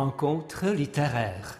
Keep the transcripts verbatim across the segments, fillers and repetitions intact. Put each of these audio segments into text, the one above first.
rencontre littéraire.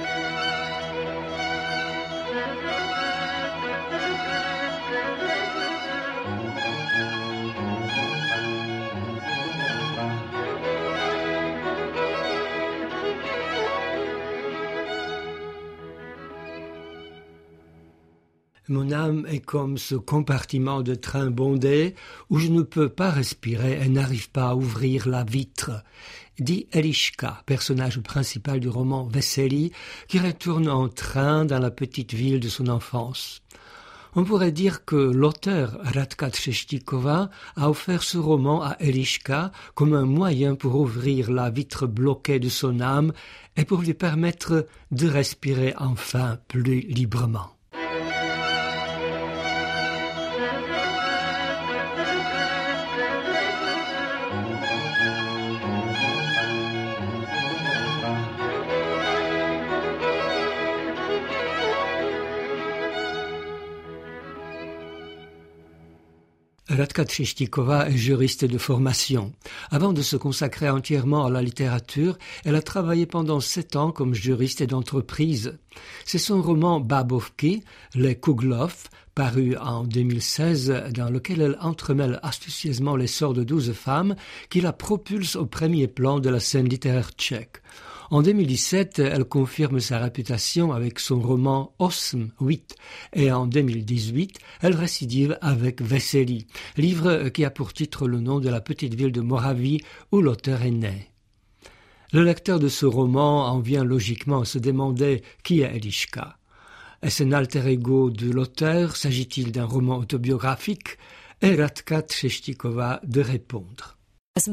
Mon âme est comme ce compartiment de train bondé où je ne peux pas respirer et n'arrive pas à ouvrir la vitre, dit Eliška, personnage principal du roman Veselí, qui retourne en train dans la petite ville de son enfance. On pourrait dire que l'auteur Radka Třeštíková a offert ce roman à Eliška comme un moyen pour ouvrir la vitre bloquée de son âme et pour lui permettre de respirer enfin plus librement. Radka Třeštíková est juriste de formation. Avant de se consacrer entièrement à la littérature, elle a travaillé pendant sept ans comme juriste d'entreprise. C'est son roman Bábovky, Les Kouglof, paru en deux mille seize, dans lequel elle entremêle astucieusement les sorts de douze femmes, qui la propulse au premier plan de la scène littéraire tchèque. En deux mille dix-sept, elle confirme sa réputation avec son roman Osm huit et en deux mille dix-huit, elle récidive avec Veselí, livre qui a pour titre le nom de la petite ville de Moravie où l'auteur est né. Le lecteur de ce roman en vient logiquement à se demander qui est Eliška. Est-ce un alter ego de l'auteur? S'agit-il d'un roman autobiographique? Et Radka Třeštíková de répondre. Je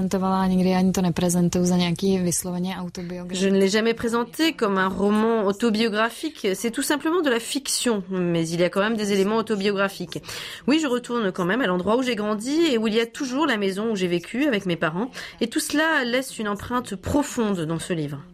ne l'ai jamais présenté comme un roman autobiographique, c'est tout simplement de la fiction, mais il y a quand même des éléments autobiographiques. Oui, je retourne quand même à l'endroit où j'ai grandi et où il y a toujours la maison où j'ai vécu avec mes parents, et tout cela laisse une empreinte profonde dans ce livre.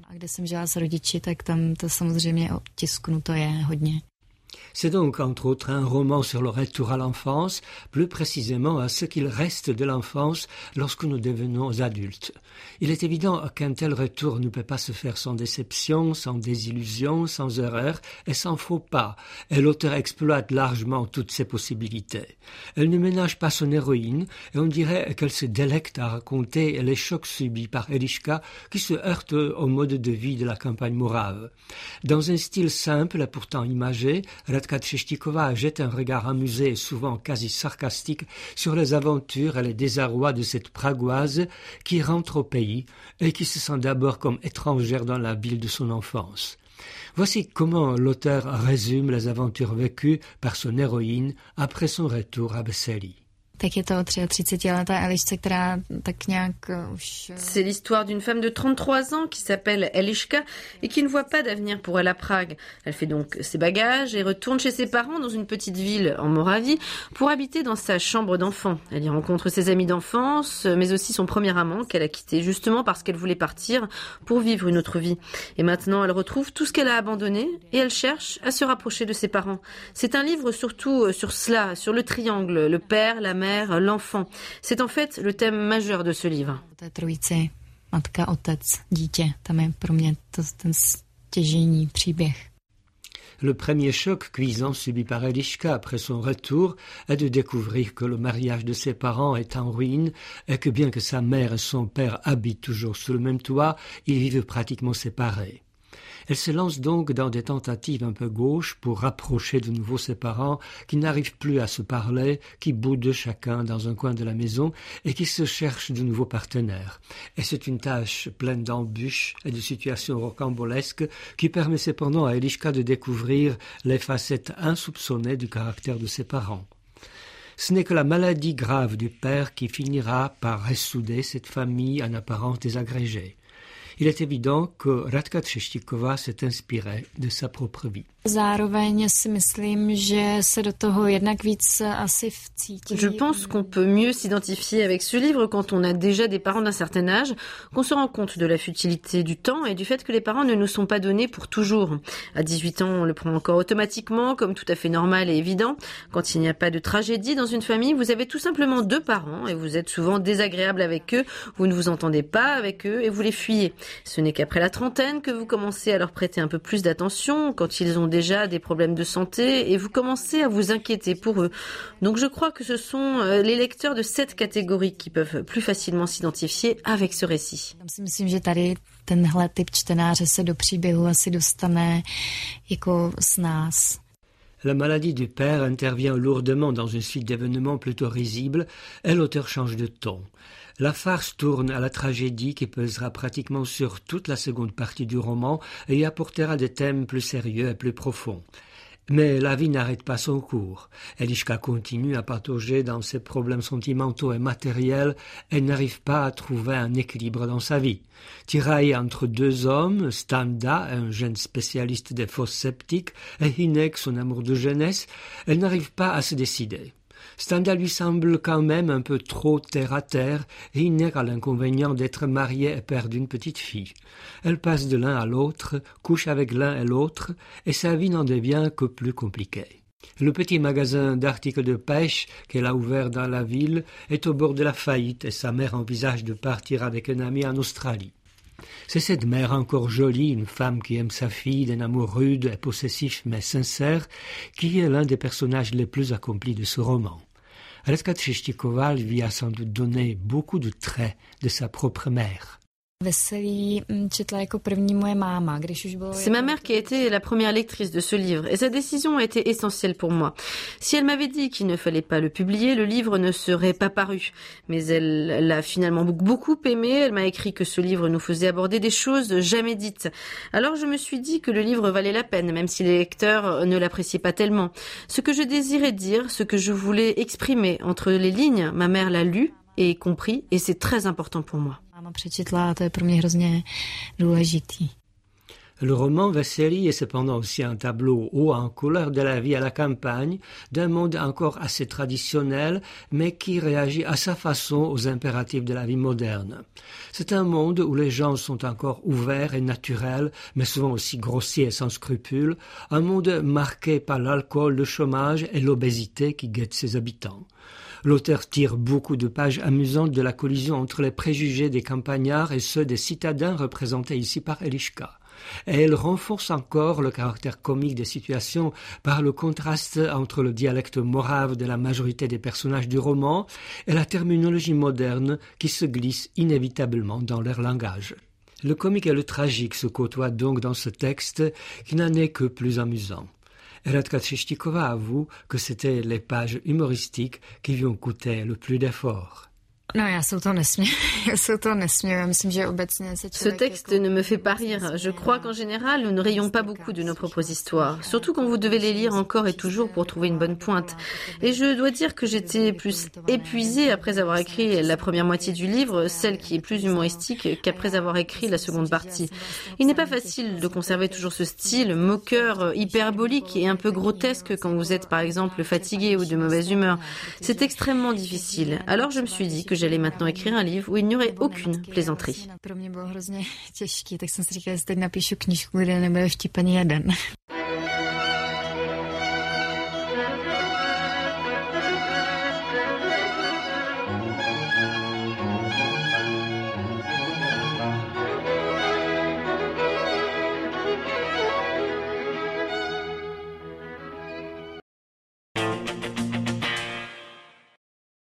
C'est donc entre autres un roman sur le retour à l'enfance, plus précisément à ce qu'il reste de l'enfance lorsque nous devenons adultes. Il est évident qu'un tel retour ne peut pas se faire sans déception, sans désillusion, sans erreur et sans faux pas, et l'auteur exploite largement toutes ces possibilités. Elle ne ménage pas son héroïne, et on dirait qu'elle se délecte à raconter les chocs subis par Eliška qui se heurte au mode de vie de la campagne morave. Dans un style simple et pourtant imagé, Radka Třeštíková jette un regard amusé et souvent quasi sarcastique sur les aventures et les désarrois de cette Pragoise qui rentre au pays et qui se sent d'abord comme étrangère dans la ville de son enfance. Voici comment l'auteur résume les aventures vécues par son héroïne après son retour à Veselí. C'est l'histoire d'une femme de trente-trois ans qui s'appelle Eliška et qui ne voit pas d'avenir pour elle à Prague. Elle fait donc ses bagages et retourne chez ses parents dans une petite ville en Moravie pour habiter dans sa chambre d'enfant. Elle y rencontre ses amis d'enfance, mais aussi son premier amant qu'elle a quitté justement parce qu'elle voulait partir pour vivre une autre vie. Et maintenant, elle retrouve tout ce qu'elle a abandonné et elle cherche à se rapprocher de ses parents. C'est un livre surtout sur cela, sur le triangle, le père, la mère, l'enfant. C'est en fait le thème majeur de ce livre. Le premier choc cuisant subi par Eliška après son retour est de découvrir que le mariage de ses parents est en ruine et que bien que sa mère et son père habitent toujours sous le même toit, ils vivent pratiquement séparés. Elle se lance donc dans des tentatives un peu gauches pour rapprocher de nouveau ses parents qui n'arrivent plus à se parler, qui boudent chacun dans un coin de la maison et qui se cherchent de nouveaux partenaires. Et c'est une tâche pleine d'embûches et de situations rocambolesques qui permet cependant à Eliška de découvrir les facettes insoupçonnées du caractère de ses parents. Ce n'est que la maladie grave du père qui finira par ressouder cette famille en apparence désagrégée. Il est évident que Radka Třeštíková s'est inspirée de sa propre vie. Je pense qu'on peut mieux s'identifier avec ce livre quand on a déjà des parents d'un certain âge, qu'on se rend compte de la futilité du temps et du fait que les parents ne nous sont pas donnés pour toujours. À dix-huit ans, on le prend encore automatiquement, comme tout à fait normal et évident. Quand il n'y a pas de tragédie dans une famille, vous avez tout simplement deux parents et vous êtes souvent désagréable avec eux, vous ne vous entendez pas avec eux et vous les fuyez. Ce n'est qu'après la trentaine que vous commencez à leur prêter un peu plus d'attention, quand ils ont déjà des problèmes de santé et vous commencez à vous inquiéter pour eux. Donc je crois que ce sont les lecteurs de cette catégorie qui peuvent plus facilement s'identifier avec ce récit. Tenhle typ čtenáře se do příběhu asi dostane jako s nás. La maladie du père intervient lourdement dans une suite d'événements plutôt risibles et l'auteur change de ton. La farce tourne à la tragédie qui pèsera pratiquement sur toute la seconde partie du roman et y apportera des thèmes plus sérieux et plus profonds. Mais la vie n'arrête pas son cours. Eliška continue à patauger dans ses problèmes sentimentaux et matériels et n'arrive pas à trouver un équilibre dans sa vie. Tiraille entre deux hommes, Standa, un jeune spécialiste des fosses sceptiques, et Hinek, son amour de jeunesse, elle n'arrive pas à se décider. Standa lui semble quand même un peu trop terre-à-terre et Hinek a l'inconvénient d'être marié et père d'une petite fille. Elle passe de l'un à l'autre, couche avec l'un et l'autre, et sa vie n'en devient que plus compliquée. Le petit magasin d'articles de pêche qu'elle a ouvert dans la ville est au bord de la faillite et sa mère envisage de partir avec un ami en Australie. C'est cette mère encore jolie, une femme qui aime sa fille d'un amour rude et possessif mais sincère, qui est l'un des personnages les plus accomplis de ce roman. Radka Třeštíková lui a sans doute donné beaucoup de traits de sa propre mère. C'est ma mère qui a été la première lectrice de ce livre et sa décision a été essentielle pour moi. Si elle m'avait dit qu'il ne fallait pas le publier, le livre ne serait pas paru. Mais elle l'a finalement beaucoup aimé. Elle m'a écrit que ce livre nous faisait aborder des choses jamais dites. Alors je me suis dit que le livre valait la peine, même si les lecteurs ne l'appréciaient pas tellement. Ce que je désirais dire, ce que je voulais exprimer entre les lignes, ma mère l'a lu et compris et c'est très important pour moi. Le roman Veselí est cependant aussi un tableau haut en couleur de la vie à la campagne, d'un monde encore assez traditionnel, mais qui réagit à sa façon aux impératifs de la vie moderne. C'est un monde où les gens sont encore ouverts et naturels, mais souvent aussi grossiers et sans scrupules, un monde marqué par l'alcool, le chômage et l'obésité qui guettent ses habitants. L'auteur tire beaucoup de pages amusantes de la collision entre les préjugés des campagnards et ceux des citadins représentés ici par Eliška. Et elle renforce encore le caractère comique des situations par le contraste entre le dialecte morave de la majorité des personnages du roman et la terminologie moderne qui se glisse inévitablement dans leur langage. Le comique et le tragique se côtoient donc dans ce texte qui n'en est que plus amusant. Radka Třeštíková avoue que c'était les pages humoristiques qui lui ont coûté le plus d'efforts. Ce texte ne me fait pas rire. Je crois qu'en général, nous ne rions pas beaucoup de nos propres histoires. Surtout quand vous devez les lire encore et toujours pour trouver une bonne pointe. Et je dois dire que j'étais plus épuisée après avoir écrit la première moitié du livre, celle qui est plus humoristique, qu'après avoir écrit la seconde partie. Il n'est pas facile de conserver toujours ce style moqueur, hyperbolique et un peu grotesque quand vous êtes par exemple fatigué ou de mauvaise humeur. C'est extrêmement difficile. Alors je me suis dit que j'allais maintenant écrire un livre où il n'y aurait aucune plaisanterie. Pro mě bylo hrozně těžký, tak jsem si říkala, že teď napíšu knížku, kde nebude vtipný jeden.